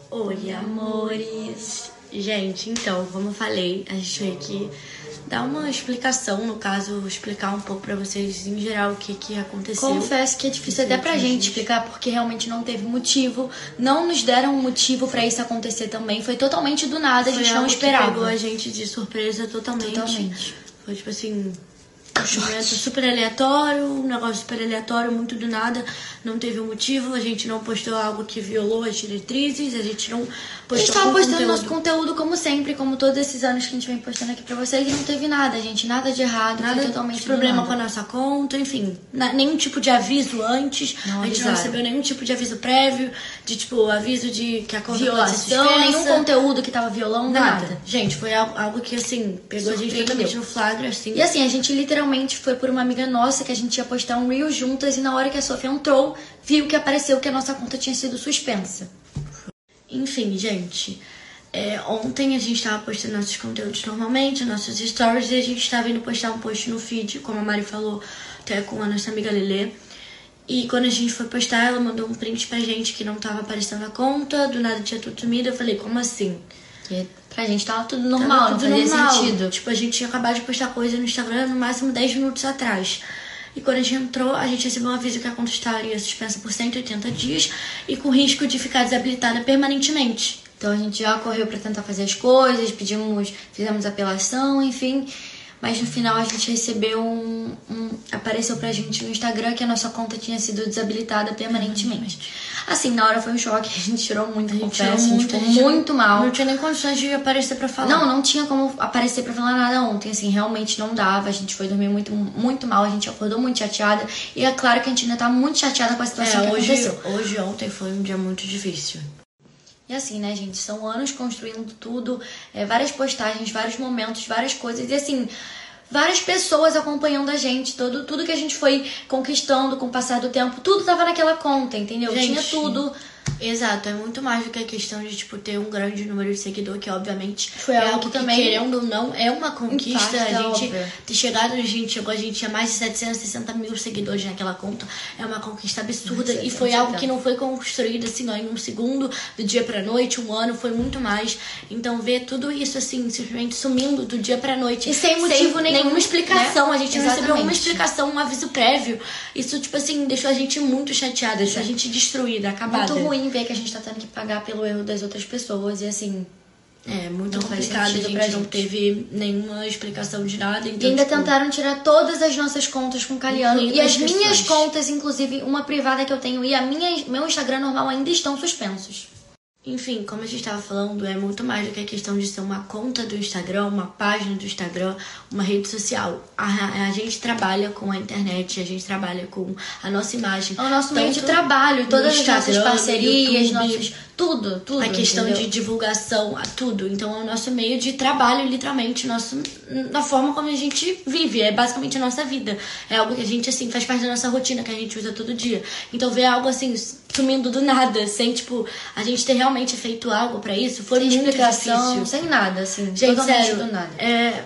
Oi, amores! Gente, então, como eu falei, a gente veio aqui dar uma explicação, no caso, explicar um pouco pra vocês, em geral, o que aconteceu. Confesso que é difícil até pra gente explicar, porque realmente não teve motivo, não nos deram um motivo pra isso acontecer também, foi totalmente do nada, a gente não esperava. Pegou a gente de surpresa totalmente. Foi tipo assim, um momento super aleatório, um negócio super aleatório, muito do nada, não teve um motivo, a gente não postou algo que violou as diretrizes, a gente não postou. A gente tava postando nosso conteúdo como sempre, como todos esses anos que a gente vem postando aqui pra vocês, e não teve nada, gente, nada de errado, nada totalmente de problema com a nossa conta, enfim, nenhum tipo de aviso antes, a gente não recebeu nenhum tipo de aviso prévio, de tipo, aviso de que a conta violação, nenhum conteúdo que tava violando, nada. Gente, foi algo que, assim, pegou a gente totalmente no flagra, assim. E assim, a gente literalmente foi por uma amiga nossa que a gente ia postar um reel juntas e na hora que a Sofia entrou, viu que apareceu que a nossa conta tinha sido suspensa. Enfim, gente, ontem a gente tava postando nossos conteúdos normalmente, nossos stories, e a gente tava indo postar um post no feed, como a Mari falou, até com a nossa amiga Lelê. E quando a gente foi postar, ela mandou um print pra gente que não tava aparecendo a conta, do nada tinha tudo sumido. Eu falei, como assim? Porque pra gente tava tudo normal, não fazia sentido. Tipo, a gente tinha acabado de postar coisa no Instagram no máximo 10 minutos atrás. E quando a gente entrou, a gente recebeu um aviso que a conta estaria suspensa por 180 dias e com risco de ficar desabilitada permanentemente. Então a gente já correu pra tentar fazer as coisas, fizemos apelação, enfim. Mas no final a gente recebeu apareceu pra gente no Instagram que a nossa conta tinha sido desabilitada permanentemente. Assim, na hora foi um choque, a gente tirou muito, confesso, a gente ficou muito mal. Não tinha nem condições de aparecer pra falar. Não tinha como aparecer pra falar nada ontem, assim, realmente não dava. A gente foi dormir muito, muito mal, a gente acordou muito chateada. E é claro que a gente ainda tá muito chateada com a situação que aconteceu. Ontem foi um dia muito difícil. E assim, né, gente, são anos construindo tudo, várias postagens, vários momentos, várias coisas. E assim, várias pessoas acompanhando a gente, tudo que a gente foi conquistando com o passar do tempo, tudo tava naquela conta, entendeu? Gente, tinha tudo. Exato, é muito mais do que a questão de, tipo, ter um grande número de seguidor, que obviamente foi algo que também, querendo ou não, é uma conquista. A gente ter chegado, a gente tinha mais de 760 mil seguidores naquela conta, é uma conquista absurda. E foi algo que não foi construído, assim, ó, em um segundo, do dia pra noite, um ano, foi muito mais. Então, ver tudo isso, assim, simplesmente sumindo do dia pra noite. E sem motivo nenhum, nenhuma explicação, né? A gente não recebeu nenhuma explicação, um aviso prévio. Isso, tipo assim, deixou a gente muito chateada, deixou a gente destruída, acabada. Muito ruim ver que a gente tá tendo que pagar pelo erro das outras pessoas e assim... muito complicado, a gente não teve nenhuma explicação de nada. Então, e ainda tentaram tirar todas as nossas contas com o Caliano. E as minhas contas, inclusive uma privada que eu tenho e meu Instagram normal ainda estão suspensos. Enfim, como a gente estava falando, é muito mais do que a questão de ser uma conta do Instagram, uma página do Instagram, uma rede social. A gente trabalha com a internet, a gente trabalha com a nossa imagem. É o nosso meio de trabalho, todas as nossas parcerias, nossos... Tudo. A questão de divulgação, tudo. Então, é o nosso meio de trabalho, literalmente, na forma como a gente vive. É basicamente a nossa vida. É algo que a gente, assim, faz parte da nossa rotina, que a gente usa todo dia. Então, ver algo, assim, sumindo do nada, sem, tipo, a gente ter realmente feito algo pra isso, foi muito difícil. Sem nada, assim, gente, totalmente sério, do nada.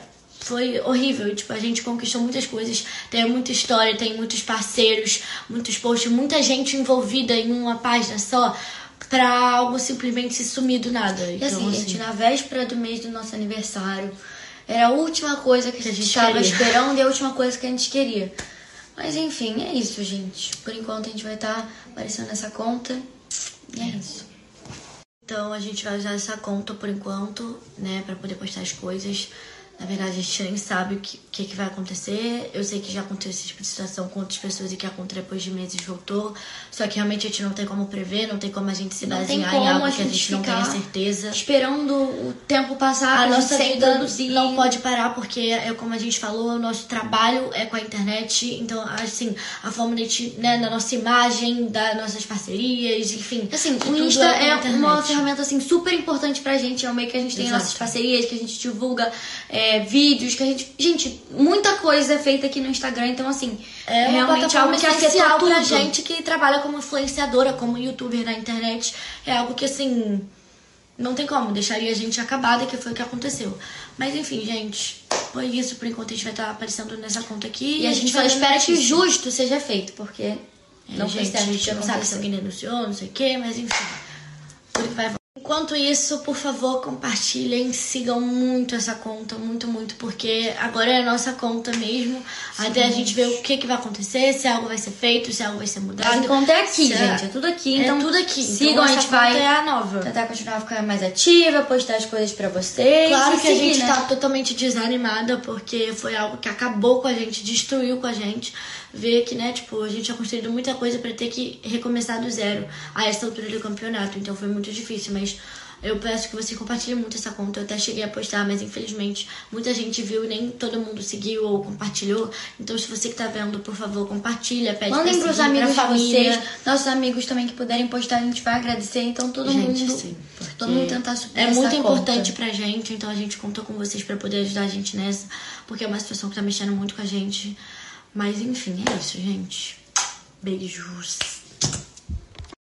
Foi horrível, tipo, a gente conquistou muitas coisas, tem muita história, tem muitos parceiros, muitos posts, muita gente envolvida em uma página só, pra algo simplesmente se sumir do nada. E assim, gente, na véspera do mês do nosso aniversário, era a última coisa que a gente estava esperando e a última coisa que a gente queria. Mas enfim, é isso, gente. Por enquanto a gente vai estar aparecendo nessa conta e é isso. Então a gente vai usar essa conta por enquanto, né, pra poder postar as coisas. Na verdade, a gente nem sabe o que vai acontecer. Eu sei que já aconteceu esse tipo de situação com outras pessoas e que a conta depois de meses voltou. Só que realmente a gente não tem como prever, não tem como a gente se basear em algo que a gente não tenha certeza. Esperando o tempo passar, a nossa vida não pode parar, porque como a gente falou, o nosso trabalho é com a internet. Então, assim, a forma de gente, né, da nossa imagem, das nossas parcerias, enfim. Assim, o Insta é uma ferramenta, assim, super importante pra gente. É o meio que a gente tem nossas parcerias, que a gente divulga vídeos, que a gente... Gente, muita coisa é feita aqui no Instagram, então assim... É realmente algo que afeta pra gente que trabalha como influenciadora, como youtuber na internet. É algo que, assim, não tem como, deixaria a gente acabada, que foi o que aconteceu. Mas enfim, gente, foi isso. Por enquanto a gente vai estar aparecendo nessa conta aqui. E a gente só espera que justo seja feito, porque não, gente, a gente não sabe se alguém denunciou, não sei o que, mas enfim. Tudo que vai... Enquanto isso, por favor, compartilhem, sigam muito essa conta, muito, muito, porque agora é a nossa conta mesmo. Sim, até a gente ver o que vai acontecer, se algo vai ser feito, se algo vai ser mudado. A conta é aqui, gente, é tudo aqui. Então, tudo aqui. Sigam, então, a gente vai é a nova. tentar continuar a ficar mais ativa, postar as coisas pra vocês. Claro que a gente né? tá totalmente desanimada, porque foi algo que acabou com a gente, destruiu com a gente. Ver que, né, tipo, a gente tinha construído muita coisa pra ter que recomeçar do zero a essa altura do campeonato. Então foi muito difícil, mas eu peço que você compartilhe muito essa conta. Eu até cheguei a postar, mas infelizmente muita gente viu e nem todo mundo seguiu ou compartilhou. Então se você que tá vendo, por favor, compartilha, pede Mandem pra pros seguir, amigos pra de família. vocês, nossos amigos também que puderem postar, a gente vai agradecer. Então todo Gente, mundo, sim, todo mundo tentar superar é essa muito conta. importante pra gente, então a gente conta com vocês pra poder ajudar a gente nessa, porque é uma situação que tá mexendo muito com a gente. Mas enfim, é isso, gente. Beijos.